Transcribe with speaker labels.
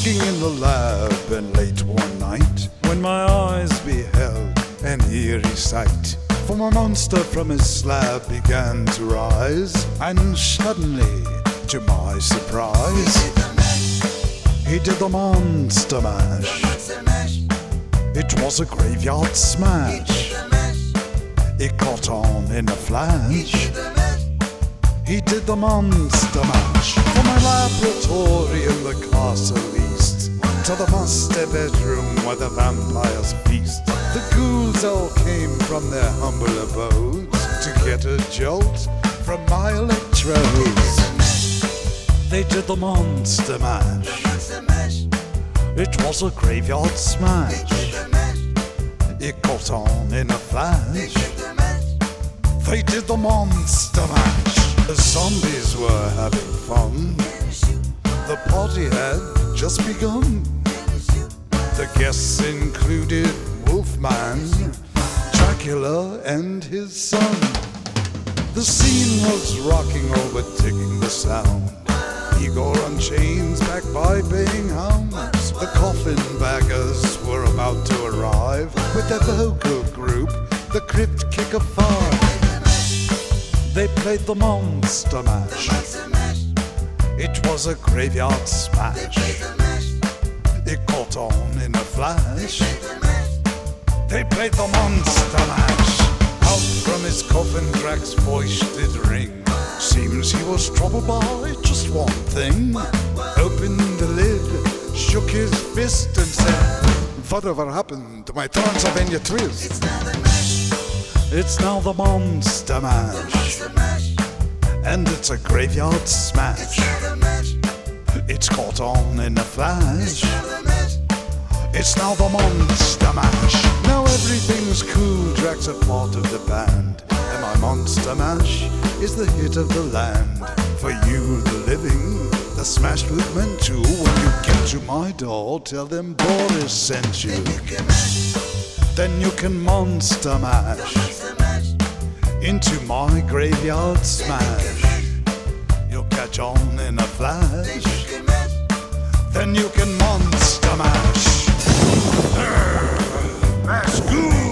Speaker 1: working in the lab, and late one night, when my eyes beheld an eerie sight, for my monster from his slab began to rise, and suddenly, to my surprise, he did the monster mash. It was a graveyard smash. It caught on in a flash. He did the monster mash. From my laboratory in the castle east to the master bedroom where the vampires feast, the ghouls all came from their humble abodes to get a jolt from my electrodes. They did the monster mash. It was a graveyard smash. It caught on in a flash. They did the monster mash. The zombies were having fun. The party had just begun. The guests included Wolfman, Dracula, and his son. The scene was rocking, overtaking the sound. Igor on chains, backed by baying hounds. The coffin baggers were about to arrive with their vocal group, the Crypt Kicker 5. They played the monster mash. It was a graveyard smash. It caught on in a flash. They played the monster mash. Out from his coffin, Drax's voice did ring. Seems he was troubled by just one thing. Opened the lid, shook his fist and said, "Whatever happened to my Transylvania twist?" It's now the monster mash. And it's a graveyard smash. It's caught on in a flash. It's now the monster mash. Now everything's cool, Drax a part of the band, and my monster mash is the hit of the land. For you, the living, the smash movement too. When you get to my door, tell them Boris sent you. Then you can monster mash into my graveyard smash. You'll catch on in a flash. Then you can monster mash. Mash ghoul.